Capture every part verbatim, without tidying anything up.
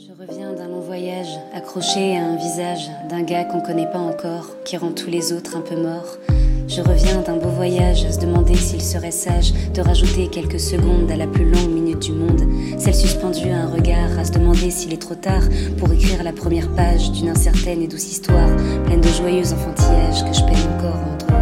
Je reviens d'un long voyage, accroché à un visage d'un gars qu'on connaît pas encore, qui rend tous les autres un peu morts. Je reviens d'un beau voyage, à se demander s'il serait sage de rajouter quelques secondes à la plus longue minute du monde. Celle suspendue à un regard, à se demander s'il est trop tard pour écrire la première page d'une incertaine et douce histoire, pleine de joyeux enfantillages que je peine encore à entrevoir.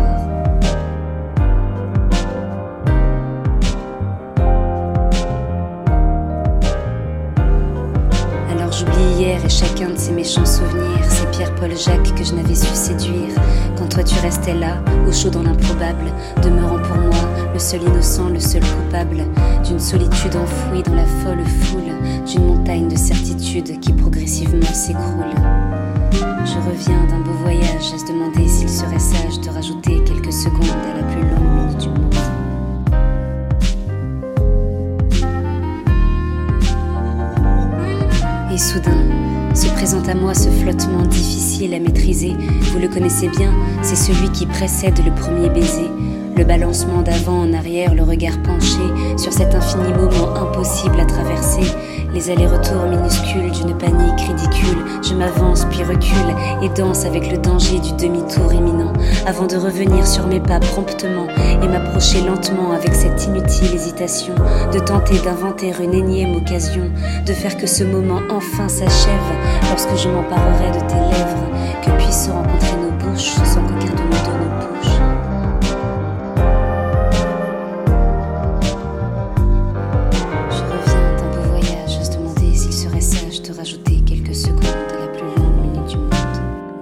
J'oublie hier et chacun de ces méchants souvenirs, ces Pierre-Paul Jacques que je n'avais su séduire. Quand toi tu restais là, au chaud dans l'improbable, demeurant pour moi le seul innocent, le seul coupable d'une solitude enfouie dans la folle foule, d'une montagne de certitude qui progressivement s'écroule. Je reviens d'un beau voyage, à se demander s'il serait sage de rajouter quelques secondes à la plus longue minute du monde. Et soudain, se présente à moi ce flottement difficile à maîtriser. Vous le connaissez bien, c'est celui qui précède le premier baiser. Le balancement d'avant en arrière, le regard penché sur cet infini moment impossible à traverser. Les allers-retours minuscules d'une panique ridicule. Je m'avance puis recule et danse avec le danger du demi-tour imminent, avant de revenir sur mes pas promptement et m'approcher lentement avec cette inutile hésitation, de tenter d'inventer une énième occasion, de faire que ce moment enfin s'achève, lorsque je m'emparerai de tes lèvres, que puissent se rencontrer nos bouches sans qu'aucun de nous deux ne bouge. Rajouter quelques secondes à la plus longue minute du monde.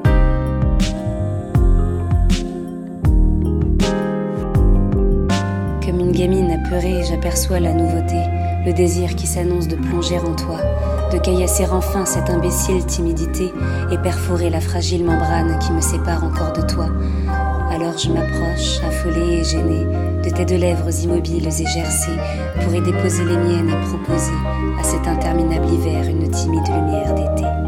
Comme une gamine apeurée, j'aperçois la nouveauté, le désir qui s'annonce de plonger en toi, de caillasser enfin cette imbécile timidité et perforer la fragile membrane qui me sépare encore de toi. Alors je m'approche, affolée et gênée, de tes deux lèvres immobiles et gercées, pour y déposer les miennes et proposer à cet interminable hiver une timide lumière d'été.